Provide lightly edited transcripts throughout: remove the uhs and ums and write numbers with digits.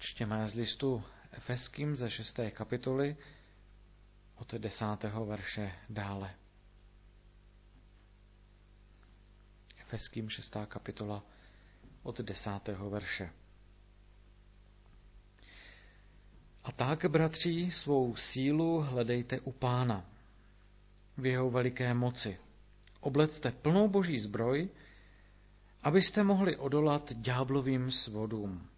Čtěme z listu Efeským ze 6. kapitoly od 10. verše dále. Efeským 6. kapitola od 10. verše. A tak, bratři, svou sílu hledejte u Pána, v jeho veliké moci. Oblecte plnou boží zbroj, abyste mohli odolat ďáblovým svodům.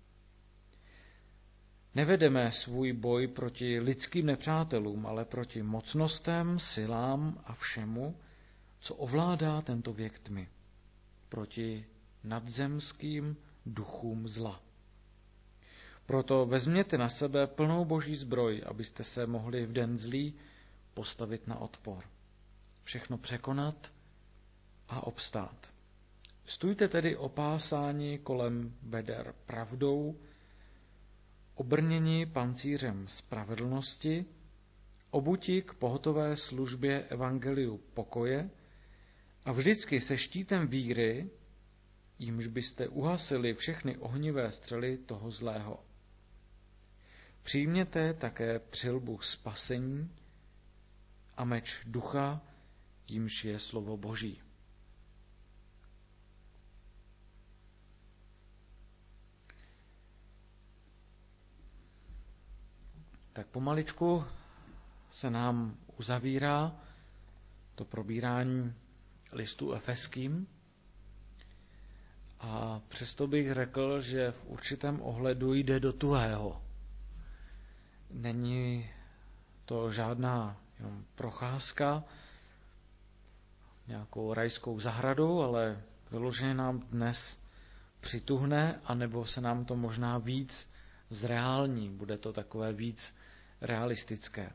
Nevedeme svůj boj proti lidským nepřátelům, ale proti mocnostem, silám a všemu, co ovládá tento věk tmy. Proti nadzemským duchům zla. Proto vezměte na sebe plnou boží zbroj, abyste se mohli v den zlý postavit na odpor. Všechno překonat a obstát. Stůjte tedy opásáni kolem beder pravdou, obrněni pancířem spravedlnosti, obuti k pohotové službě evangeliu pokoje a vždycky se štítem víry, jímž byste uhasili všechny ohnivé střely toho zlého. Přijměte také přilbu spasení a meč ducha, jímž je slovo Boží. Tak pomaličku se nám uzavírá to probírání listu Efeským a přesto bych řekl, že v určitém ohledu jde do tuhého. Není to žádná jenom procházka nějakou rajskou zahradou, ale vyloženě nám dnes přituhne, anebo se nám to možná víc zreální, bude to takové víc realistické.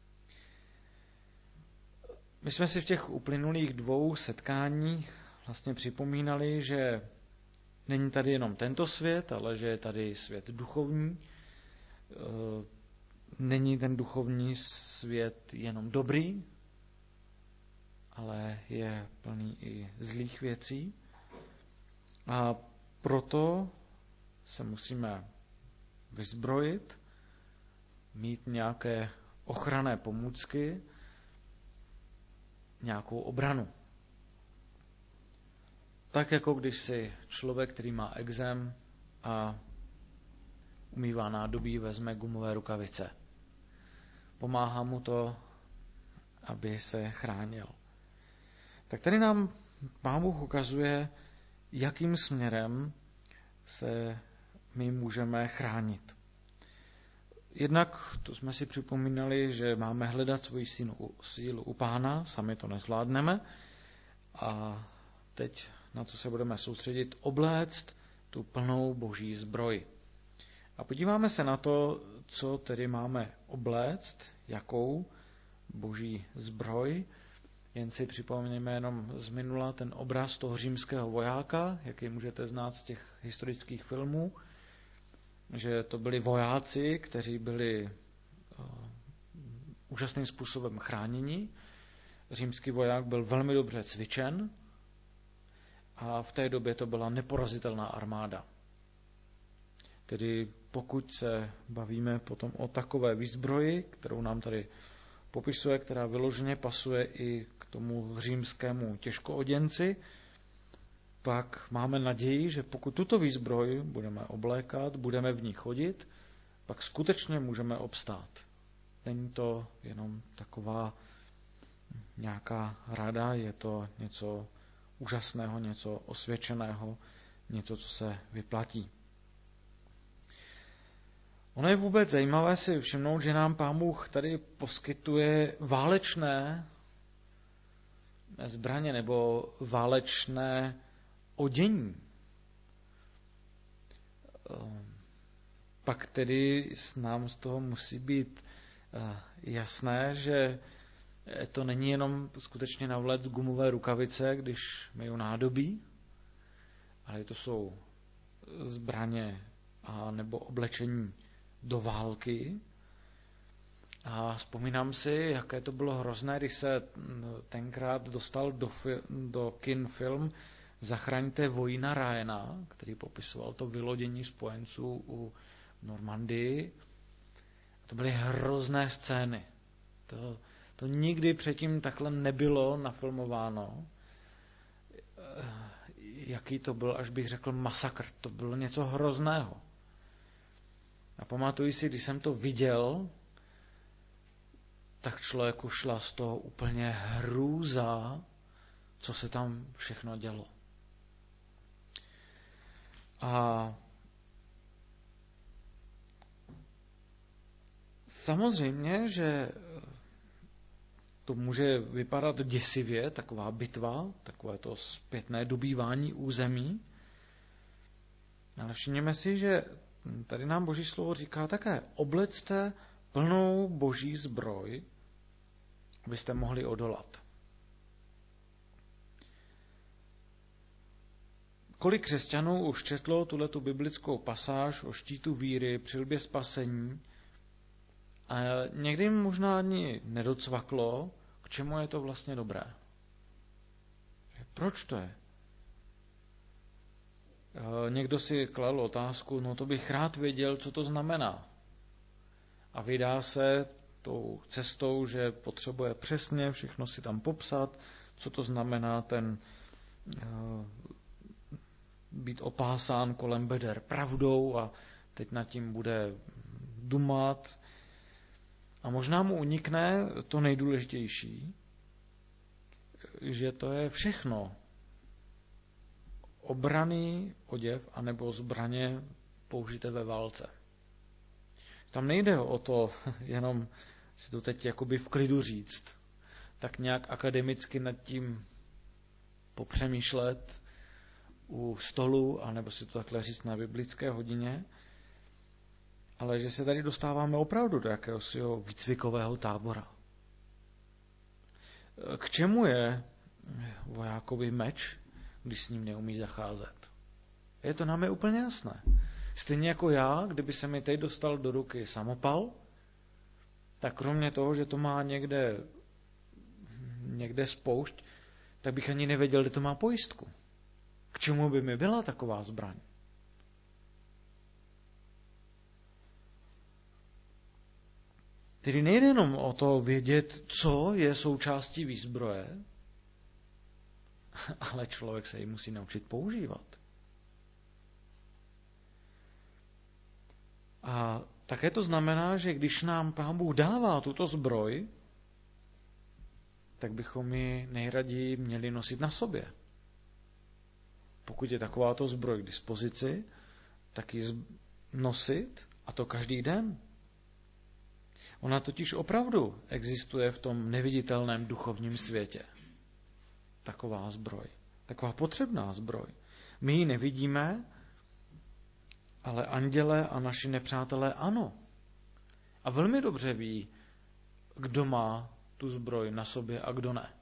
My jsme si v těch uplynulých 2 setkáních vlastně připomínali, že není tady jenom tento svět, ale že je tady svět duchovní. Není ten duchovní svět jenom dobrý, ale je plný i zlých věcí. A proto se musíme vyzbrojit, mít nějaké ochranné pomůcky, nějakou obranu. Tak jako když si člověk, který má ekzém a umývá nádobí, vezme gumové rukavice. Pomáhá mu to, aby se chránil. Tak tady nám Pán Bůh ukazuje, jakým směrem se my můžeme chránit. Jednak to jsme si připomínali, že máme hledat svoji sílu u Pána, sami to nezvládneme. A teď na co se budeme soustředit, obléct tu plnou boží zbroj. A podíváme se na to, co tedy máme obléct, jakou boží zbroj. Jen si připomeneme jenom z minula ten obraz toho římského vojáka, jaký můžete znát z těch historických filmů, že to byli vojáci, kteří byli úžasným způsobem chráněni. Římský voják byl velmi dobře cvičen a v té době to byla neporazitelná armáda. Tedy pokud se bavíme potom o takové výzbroji, kterou nám tady popisuje, která vyloženě pasuje i k tomu římskému těžkooděnci, pak máme naději, že pokud tuto výzbroj budeme oblékat, budeme v ní chodit, pak skutečně můžeme obstát. Není to jenom taková nějaká rada, je to něco úžasného, něco osvědčeného, něco, co se vyplatí. Ono je vůbec zajímavé si všimnout, že nám Pán Bůh tady poskytuje válečné zbraně nebo válečné odění. Pak tedy nám z toho musí být jasné, že to není jenom skutečně navléct gumové rukavice, když myju nádobí, ale to jsou zbraně a nebo oblečení do války. A vzpomínám si, jaké to bylo hrozné, když se tenkrát dostal do kin film Zachraňte vojína Ryana, který popisoval to vylodění spojenců u Normandii. To byly hrozné scény. To nikdy předtím takhle nebylo nafilmováno. Jaký to byl, až bych řekl, masakr. To bylo něco hrozného. A pamatuji si, když jsem to viděl, tak člověku šla z toho úplně hrůza, co se tam všechno dělo. A samozřejmě, že to může vypadat děsivě, taková bitva, takové to zpětné dobývání území. Ale všimněme si, že tady nám Boží slovo říká také, oblecte plnou Boží zbroj, abyste mohli odolat. Kolik křesťanů už četlo tuhletu biblickou pasáž o štítu víry, přilbě spasení a někdy jim možná ani nedocvaklo, k čemu je to vlastně dobré. Proč to je? Někdo si kladl otázku, no to bych rád věděl, co to znamená. A vydá se tou cestou, že potřebuje přesně všechno si tam popsat, co to znamená ten být opásán kolem beder pravdou a teď nad tím bude dumat. A možná mu unikne to nejdůležitější, že to je všechno. Obranný oděv anebo zbraně použité ve válce. Tam nejde o to jenom si to teď jakoby v klidu říct, tak nějak akademicky nad tím popřemýšlet u stolu, anebo si to takhle říct na biblické hodině, ale že se tady dostáváme opravdu do jakéhosi výcvikového tábora. K čemu je vojákovi meč, když s ním neumí zacházet? Je to nám úplně jasné. Stejně jako já, kdyby se mi teď dostal do ruky samopal, tak kromě toho, že to má někde spoušť, tak bych ani nevěděl, kde to má pojistku. K čemu by mi byla taková zbraň? Tedy nejde jenom o to vědět, co je součástí výzbroje, ale člověk se ji musí naučit používat. A také to znamená, že když nám Pán Bůh dává tuto zbroj, tak bychom ji nejraději měli nosit na sobě. Pokud je takováto zbroj k dispozici, tak ji nosit, a to každý den. Ona totiž opravdu existuje v tom neviditelném duchovním světě. Taková zbroj. Taková potřebná zbroj. My ji nevidíme, ale anděle a naši nepřátelé ano. A velmi dobře ví, kdo má tu zbroj na sobě a kdo ne.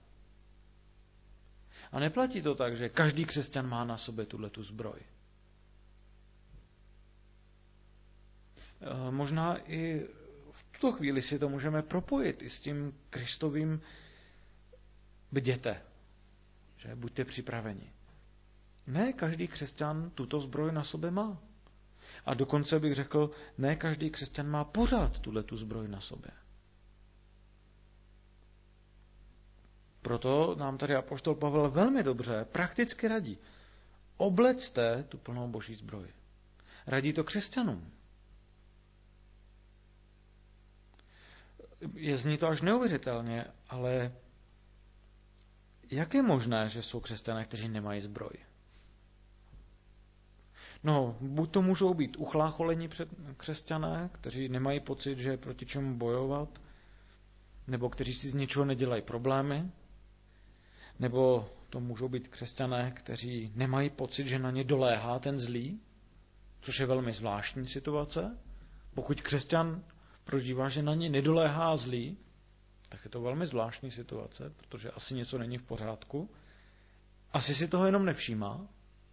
A neplatí to tak, že každý křesťan má na sobě tuhletu zbroj. Možná i v tuto chvíli si to můžeme propojit i s tím Kristovým bděte, že buďte připraveni. Ne každý křesťan tuto zbroj na sobě má. A dokonce bych řekl, ne každý křesťan má pořád tuhletu zbroj na sobě. Proto nám tady apoštol Pavel velmi dobře prakticky radí. Oblecte tu plnou Boží zbroj. Radí to křesťanům. Zní to až neuvěřitelně, ale jak je možné, že jsou křesťané, kteří nemají zbroj? No, buď to můžou být uchlácholení křesťané, kteří nemají pocit, že je proti čemu bojovat, nebo kteří si z ničeho nedělají problémy, nebo to můžou být křesťané, kteří nemají pocit, že na ně doléhá ten zlý, což je velmi zvláštní situace. Pokud křesťan prožívá, že na ně nedoléhá zlý, tak je to velmi zvláštní situace, protože asi něco není v pořádku. Asi si toho jenom nevšímá.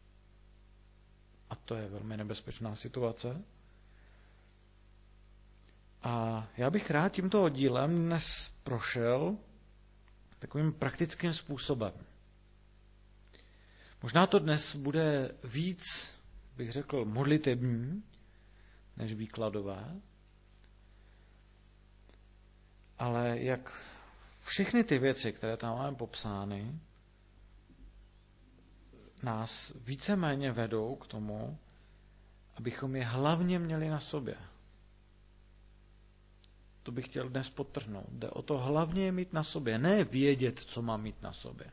A to je velmi nebezpečná situace. A já bych rád tímto oddílem dnes prošel takovým praktickým způsobem. Možná to dnes bude víc, bych řekl, modlitební, než výkladové. Ale jak všechny ty věci, které tam máme popsány, nás víceméně vedou k tomu, abychom je hlavně měli na sobě. To bych chtěl dnes podtrhnout. Jde o to hlavně je mít na sobě, ne vědět, co mám mít na sobě.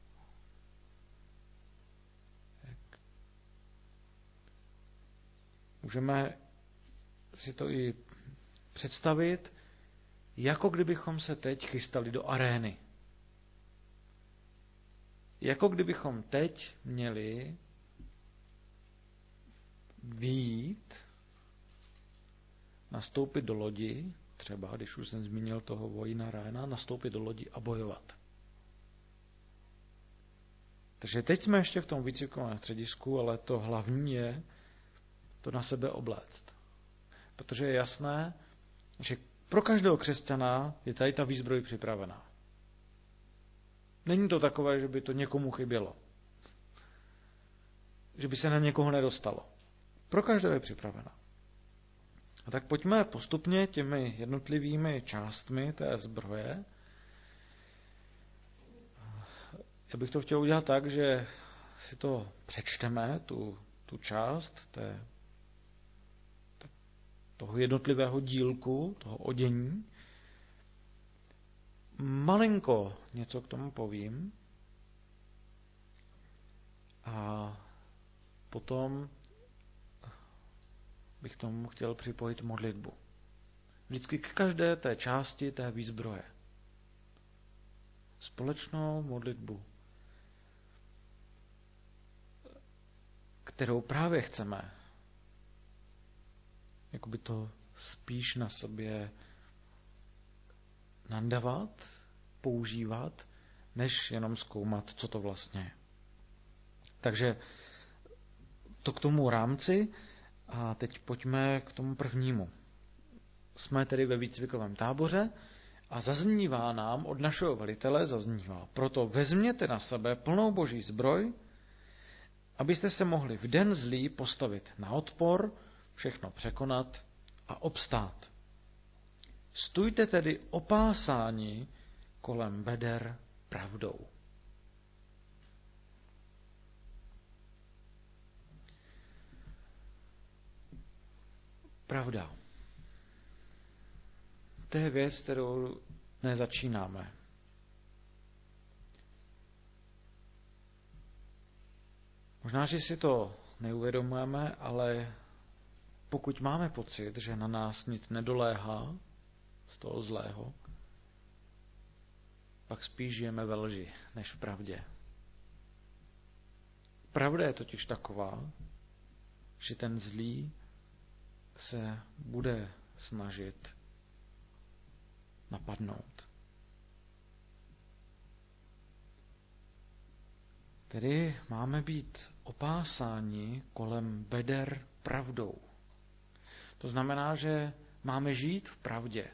Můžeme si to i představit, jako kdybychom se teď chystali do arény. Jako kdybychom teď měli vyjít, nastoupit do lodi, třeba, když už jsem zmínil toho vojína Ryana, nastoupit do lodi a bojovat. Takže teď jsme ještě v tom výcvikovém středisku, ale to hlavní je to na sebe obléct. Protože je jasné, že pro každého křesťana je tady ta výzbroj připravená. Není to takové, že by to někomu chybělo. Že by se na někoho nedostalo. Pro každého je připravena. A tak pojďme postupně těmi jednotlivými částmi té zbroje. Já bych to chtěl udělat tak, že si to přečteme, tu část toho jednotlivého dílku, toho odění. Malinko něco k tomu povím a potom bych tomu chtěl připojit modlitbu. Vždycky k každé té části té výzbroje. Společnou modlitbu, kterou právě chceme jakoby to spíš na sobě nandavat, používat, než jenom zkoumat, co to vlastně je. Takže to k tomu rámci a teď pojďme k tomu prvnímu. Jsme tedy ve výcvikovém táboře a zaznívá nám od našeho velitele, proto vezměte na sebe plnou boží zbroj, abyste se mohli v den zlý postavit na odpor, všechno překonat a obstát. Stůjte tedy opásáni kolem beder pravdou. Pravda. To je věc, kterou nezačínáme. Možná, že si to neuvědomujeme, ale pokud máme pocit, že na nás nic nedoléhá z toho zlého, pak spíš žijeme ve lži, než v pravdě. Pravda je totiž taková, že ten zlý se bude snažit napadnout. Tedy máme být opásáni kolem beder pravdou. To znamená, že máme žít v pravdě.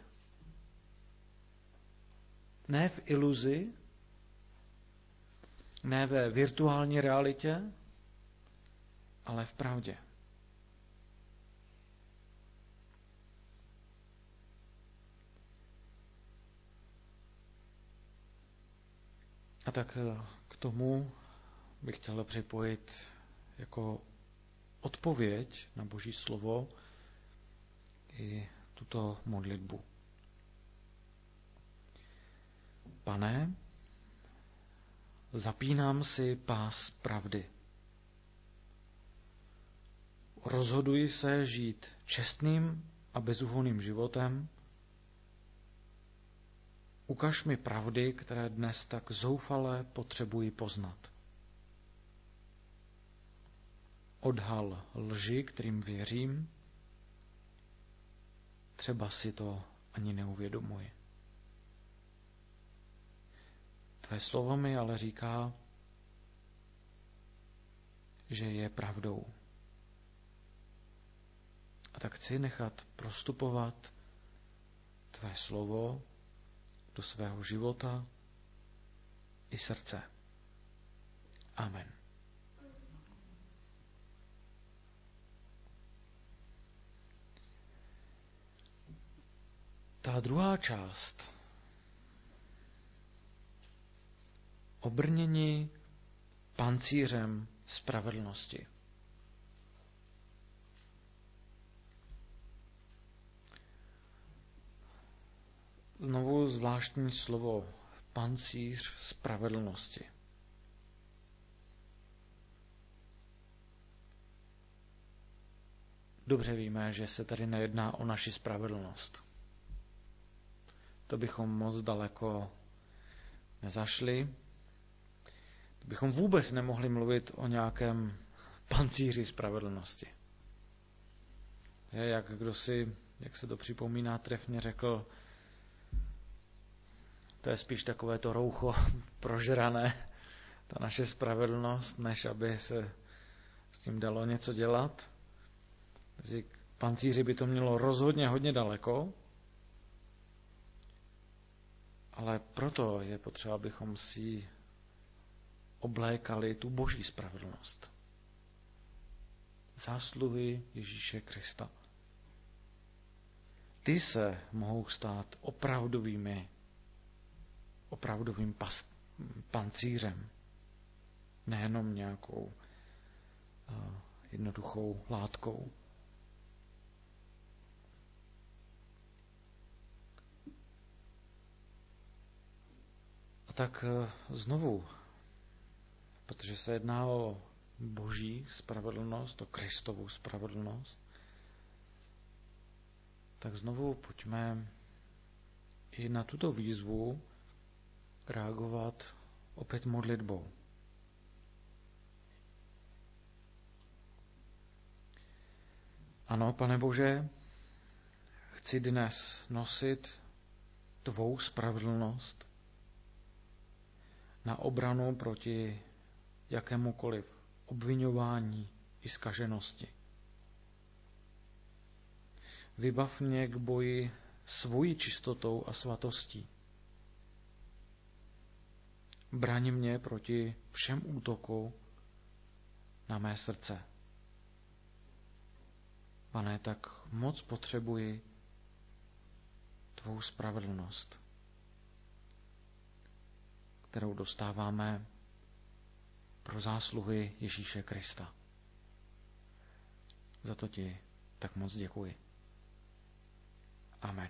Ne v iluzi, ne ve virtuální realitě, ale v pravdě. A tak k tomu bych chtěl připojit jako odpověď na Boží slovo i tuto modlitbu. Pane, zapínám si pás pravdy. Rozhoduji se žít čestným a bezúhonným životem. Ukaž mi pravdy, které dnes tak zoufale potřebuji poznat. Odhal lži, kterým věřím, třeba si to ani neuvědomuji. Tvé slovo mi ale říká, že je pravdou. A tak chci nechat prostupovat tvé slovo do svého života i srdce. Amen. Ta druhá část, obrněni pancířem spravedlnosti. Znovu zvláštní slovo, pancíř spravedlnosti. Dobře víme, že se tady nejedná o naši spravedlnost. To bychom moc daleko nezašli. To bychom vůbec nemohli mluvit o nějakém pancíři spravedlnosti. Jak kdosi, jak se to připomíná, trefně řekl, to je spíš takové to roucho prožrané, ta naše spravedlnost, než aby se s tím dalo něco dělat. Takže pancíři by to mělo rozhodně hodně daleko, ale proto je potřeba, abychom si oblékali tu boží spravedlnost. Zásluhy Ježíše Krista. Ty se mohou stát opravdovým pancířem, nejenom nějakou jednoduchou látkou. A tak znovu, protože se jedná o boží spravedlnost, o Kristovu spravedlnost, tak znovu pojďme i na tuto výzvu reagovat opět modlitbou. Ano, Pane Bože, chci dnes nosit tvou spravedlnost na obranu proti jakémukoliv obviňování i zkaženosti. Vybav mě k boji svojí čistotou a svatostí. Braň mě proti všem útoku na mé srdce. Pane, tak moc potřebuji tvou spravedlnost, kterou dostáváme pro zásluhy Ježíše Krista. Za to ti tak moc děkuji. Amen.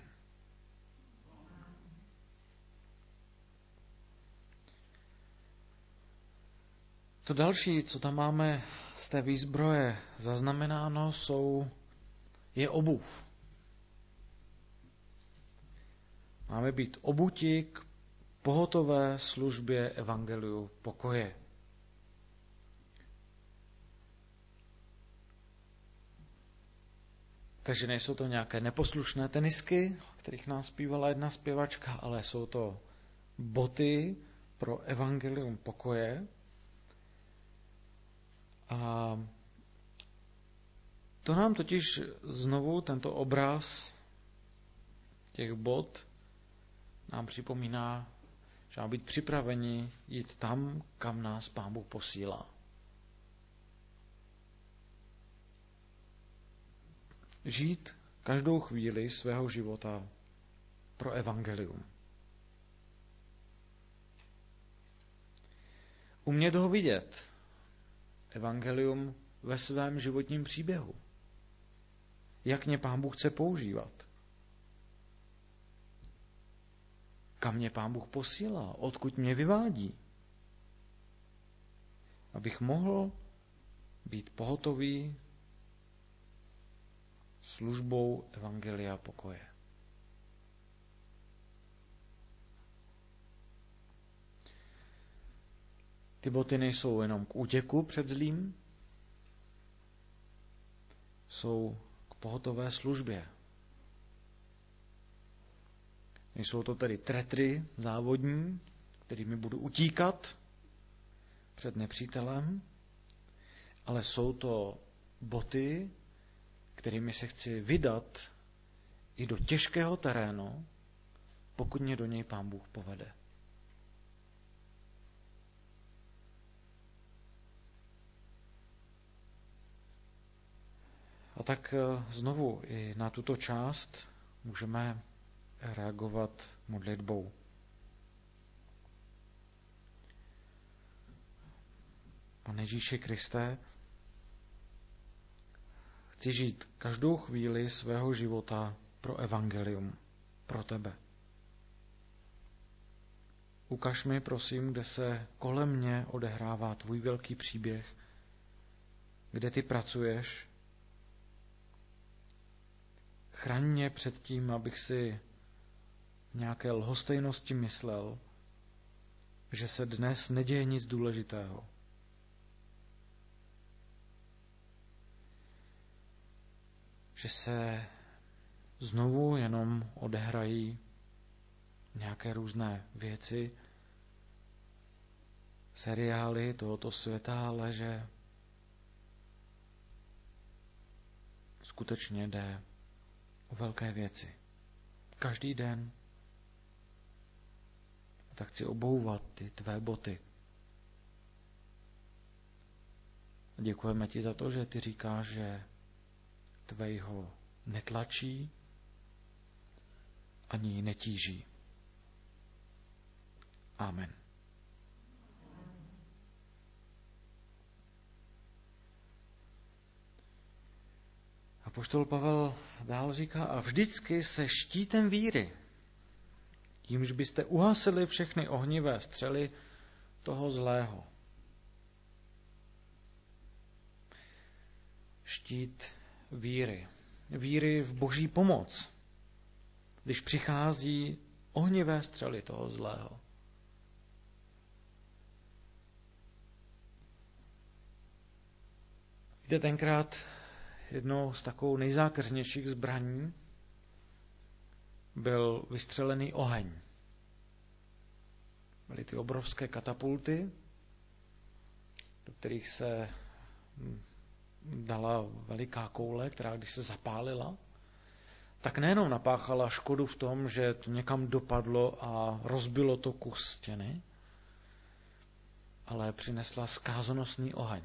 To další, co tam máme z té výzbroje zaznamenáno, je obuv. Máme být obuti k pohotové službě evangeliu pokoje. Takže nejsou to nějaké neposlušné tenisky, o kterých nám zpívala jedna zpěvačka, ale jsou to boty pro evangelium pokoje. A to nám totiž znovu tento obraz těch bot nám připomíná, že máme být připraveni jít tam, kam nás Pán Bůh posílá. Žít každou chvíli svého života pro evangelium. Umět ho vidět, evangelium ve svém životním příběhu. Jak mě Pán Bůh chce používat. Kam mě Pán Bůh posílá, odkud mě vyvádí. Abych mohl být pohotový službou evangelia pokoje. Ty boty nejsou jenom k útěku před zlým, jsou k pohotové službě. Nejsou to tedy tretry závodní, kterými budu utíkat před nepřítelem, ale jsou to boty, kterými se chci vydat i do těžkého terénu, pokud mě do něj Pán Bůh povede. A tak znovu i na tuto část můžeme reagovat modlitbou. Pane Ježíši Kriste, chci žít každou chvíli svého života pro evangelium, pro tebe. Ukaž mi, prosím, kde se kolem mě odehrává tvůj velký příběh, kde ty pracuješ. Chraň mě před tím, abych si v nějaké lhostejnosti myslel, že se dnes neděje nic důležitého. Že se znovu jenom odehrají nějaké různé věci, seriály tohoto světa, ale že skutečně jde o velké věci. Každý den. Tak chci obouvat ty tvé boty. Děkujeme ti za to, že ty říkáš, že tvého netlačí ani netíží. Amen. Apoštol Pavel dál říká, a vždycky se štítem víry, jímž byste uhasili všechny ohnivé střely toho zlého. Štít víry. Víry v Boží pomoc, když přichází ohnivé střely toho zlého. Víte, tenkrát jednou z takovou nejzákeřnějších zbraní byl vystřelený oheň. Byly ty obrovské katapulty, do kterých se dala veliká koule, která když se zapálila, tak nejenom napáchala škodu v tom, že to někam dopadlo a rozbilo to kus stěny, ale přinesla zkázonosný oheň.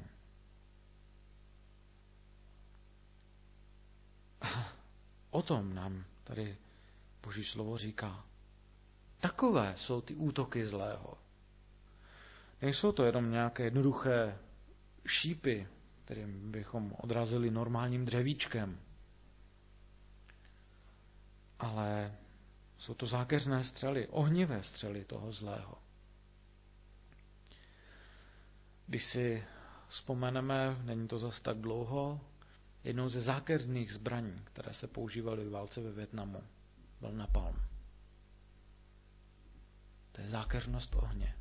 O tom nám tady Boží slovo říká. Takové jsou ty útoky zlého. Nejsou to jenom nějaké jednoduché šípy, kterým bychom odrazili normálním dřevíčkem, ale jsou to zákeřné střely, ohnivé střely toho zlého. Když si vzpomeneme, není to zas tak dlouho, jednou ze zákeřných zbraní, které se používaly v válce ve Vietnamu, byl napalm. To je zákeřnost ohně.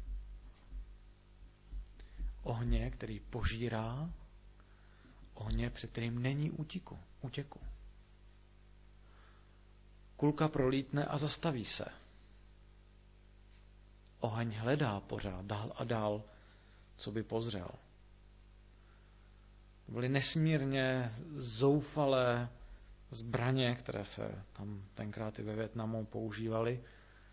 Ohně, který požírá, ohně, před kterým není útěku. Kulka prolítne a zastaví se. Oheň hledá pořád dál a dál, co by pozřel. To byly nesmírně zoufalé zbraně, které se tam tenkrát i ve Vietnamu používaly.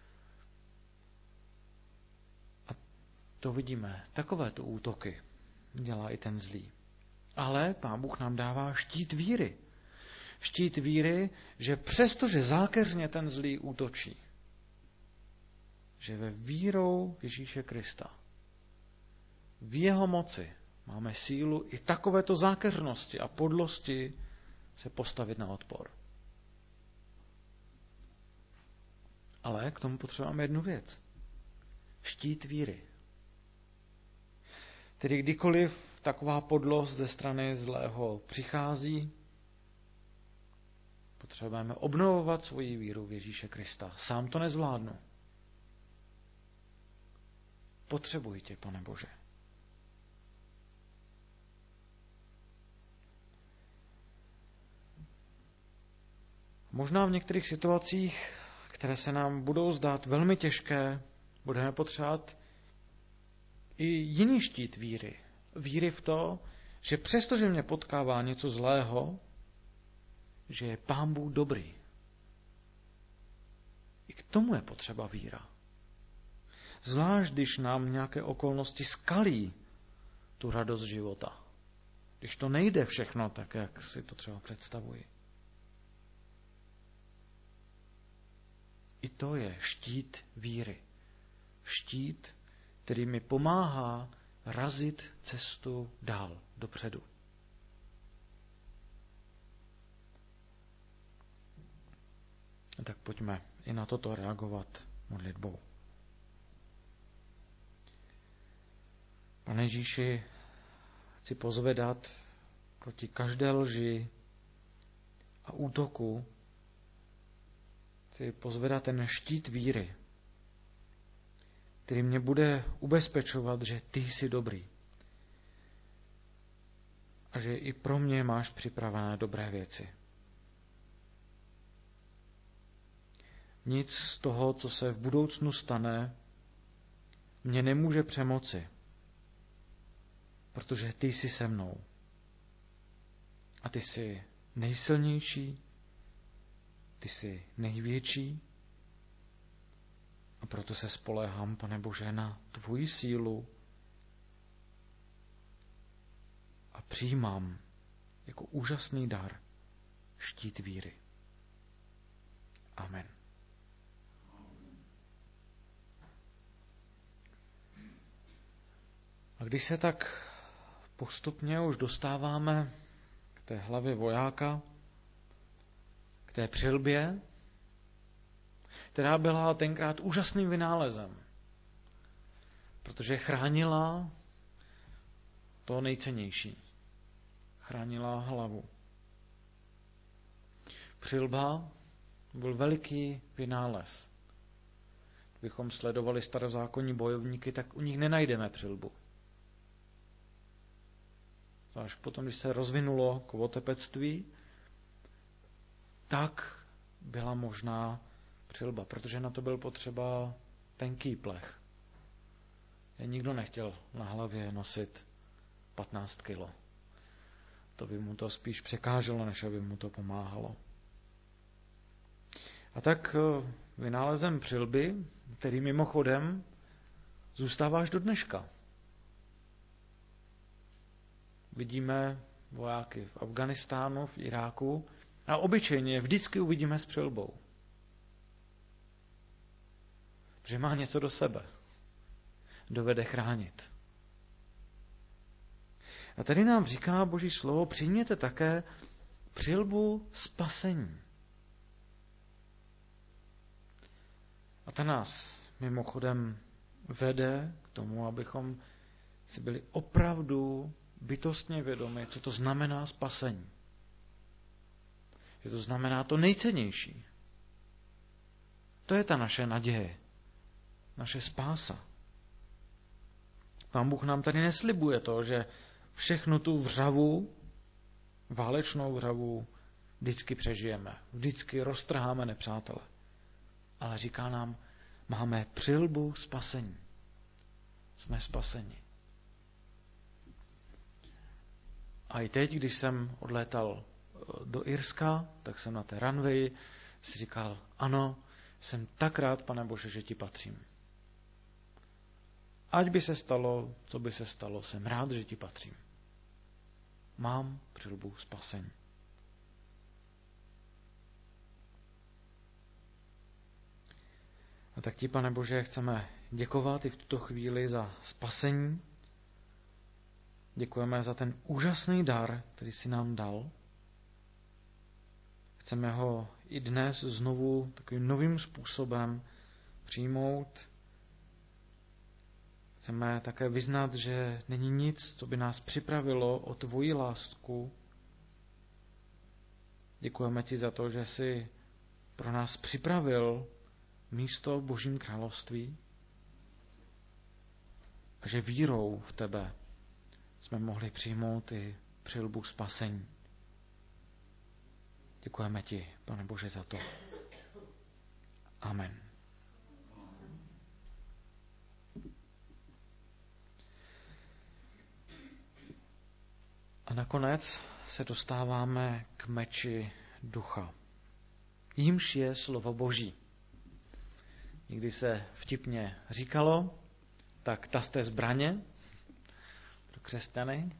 A to vidíme. Takovéto útoky dělá i ten zlý. Ale Pán Bůh nám dává štít víry. Štít víry, že přestože zákeřně ten zlý útočí, že ve vírou Ježíše Krista, v jeho moci máme sílu i takovéto zákeřnosti a podlosti se postavit na odpor. Ale k tomu potřebujeme jednu věc. Štít víry. Tedy kdykoliv taková podlost ze strany zlého přichází, potřebujeme obnovovat svoji víru v Ježíše Krista. Sám to nezvládnu. Potřebuji tě, Pane Bože. Možná v některých situacích, které se nám budou zdát velmi těžké, budeme potřebovat i jiný štít víry. Víry v to, že přestože mě potkává něco zlého, že je Pán Bůh dobrý. I k tomu je potřeba víra. Zvlášť, když nám nějaké okolnosti skalí tu radost života. Když to nejde všechno tak, jak si to třeba představuji. I to je štít víry. Štít, který mi pomáhá razit cestu dál, dopředu. A tak pojďme i na toto reagovat modlitbou. Pane Ježíši, chci pozvedat proti každé lži a útoku, chci pozvedat ten štít víry, který mě bude ubezpečovat, že ty jsi dobrý a že i pro mě máš připravené dobré věci. Nic z toho, co se v budoucnu stane, mě nemůže přemoci, protože ty jsi se mnou. A ty jsi nejsilnější, ty jsi největší a proto se spoléhám, Pane Bože, na tvoji sílu a přijímám jako úžasný dar štít víry. Amen. A když se tak postupně už dostáváme k té hlavě vojáka, k té přilbě, která byla tenkrát úžasným vynálezem, protože chránila to nejcennější. Chránila hlavu. Přilba byl veliký vynález. Kdybychom sledovali starozákonní bojovníky, tak u nich nenajdeme přilbu. Až potom, když se rozvinulo kovotepectví, tak byla možná přilba, protože na to byl potřeba tenký plech. Nikdo nechtěl na hlavě nosit 15 kilo. To by mu to spíš překáželo, než aby mu to pomáhalo. A tak vynálezem přilby, který mimochodem zůstává až do dneška. Vidíme vojáky v Afghánistánu, v Iráku a obyčejně vždycky uvidíme s přilbou. Že má něco do sebe. Dovede chránit. A tady nám říká Boží slovo, přijměte také přilbu spasení. A ta nás mimochodem vede k tomu, abychom si byli opravdu bytostně vědomi, co to znamená spasení. Že to znamená to nejcennější. To je ta naše naděje, naše spása. Pán Bůh nám tady neslibuje to, že všechnu tu vřavu, válečnou vřavu, vždycky přežijeme. Vždycky roztrháme nepřátele. Ale říká nám, máme přilbu spasení. Jsme spaseni. A i teď, když jsem odlétal do Irska, tak jsem na té runway si říkal, ano, jsem tak rád, Pane Bože, že ti patřím. Ať by se stalo, co by se stalo, jsem rád, že ti patřím. Mám přilbu spasení. A tak ti, Pane Bože, chceme děkovat i v tuto chvíli za spasení. Děkujeme za ten úžasný dar, který jsi nám dal. Chceme ho i dnes znovu takovým novým způsobem přijmout. Chceme také vyznat, že není nic, co by nás připravilo o tvoji lásku. Děkujeme ti za to, že jsi pro nás připravil místo v Božím království a že vírou v tebe jsme mohli přijmout i přilbu spasení. Děkujeme ti, Pane Bože, za to. Amen. A nakonec se dostáváme k meči ducha. Jímž je slovo Boží. Někdy se vtipně říkalo, tak taste zbraně pro křesťany.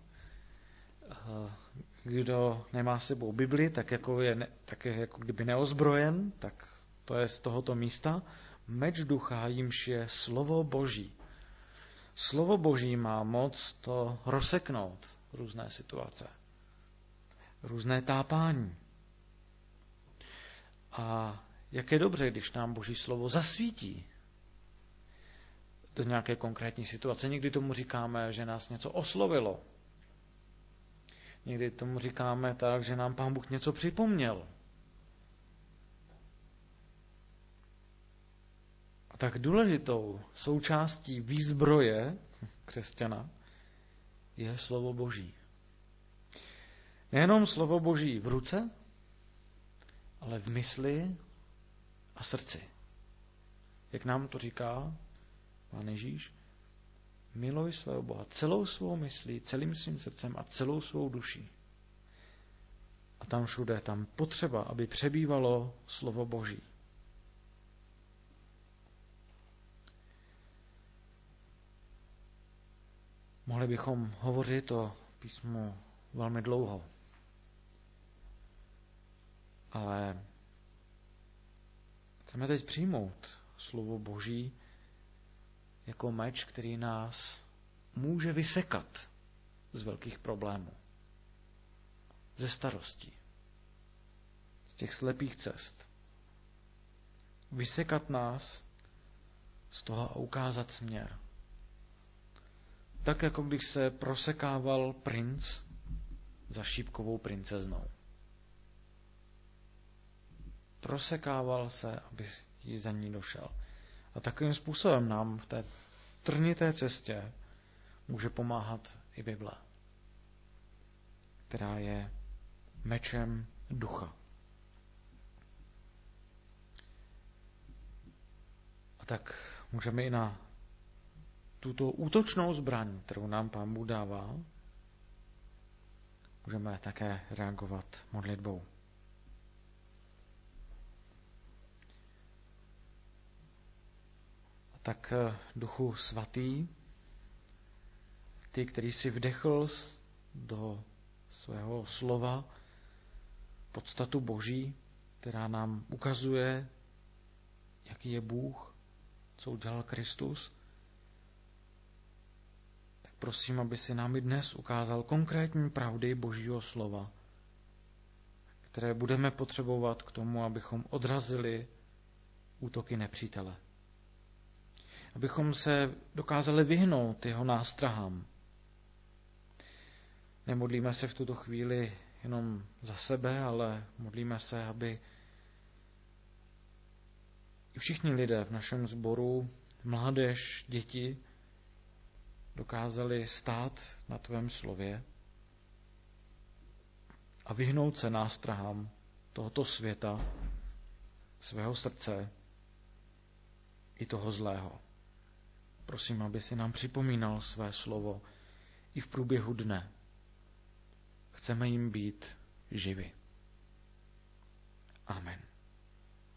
Kdo nemá s sebou Bibli, tak je jako kdyby neozbrojen, tak to je z tohoto místa, meč ducha, jímž je slovo Boží. Slovo Boží má moc to rozseknout různé situace, různé tápání. A jak je dobře, když nám Boží slovo zasvítí do nějaké konkrétní situace. Někdy tomu říkáme, že nás něco oslovilo. Někdy tomu říkáme tak, že nám Pán Bůh něco připomněl. A tak důležitou součástí výzbroje křesťana je slovo Boží. Nejenom slovo Boží v ruce, ale v mysli a srdci. Jak nám to říká Pán Ježíš, miluj svého Boha celou svou myslí, celým svým srdcem a celou svou duší. A tam všude, tam potřeba, aby přebývalo slovo Boží. Mohli bychom hovořit o písmu velmi dlouho. Ale chceme teď přijmout slovo Boží jako meč, který nás může vysekat z velkých problémů, ze starostí, z těch slepých cest. Vysekat nás z toho a ukázat směr. Tak jako když se prosekával princ za šípkovou princeznou. Prosekával se, aby jí za ní došel. A takovým způsobem nám v té trnité cestě může pomáhat i Bible, která je mečem ducha. A tak můžeme i na tuto útočnou zbraň, kterou nám Pán Bůh dává, můžeme také reagovat modlitbou. Tak Duchu Svatý, ty, který si vdechl do svého slova podstatu Boží, která nám ukazuje, jaký je Bůh, co udělal Kristus, tak prosím, aby si nám i dnes ukázal konkrétní pravdy Božího slova, které budeme potřebovat k tomu, abychom odrazili útoky nepřítele. Abychom se dokázali vyhnout jeho nástrahám. Nemodlíme se v tuto chvíli jenom za sebe, ale modlíme se, aby i všichni lidé v našem sboru, mládež, děti, dokázali stát na tvém slově a vyhnout se nástrahám tohoto světa, svého srdce i toho zlého. Prosím, aby si nám připomínal své slovo i v průběhu dne. Chceme jim být živi. Amen.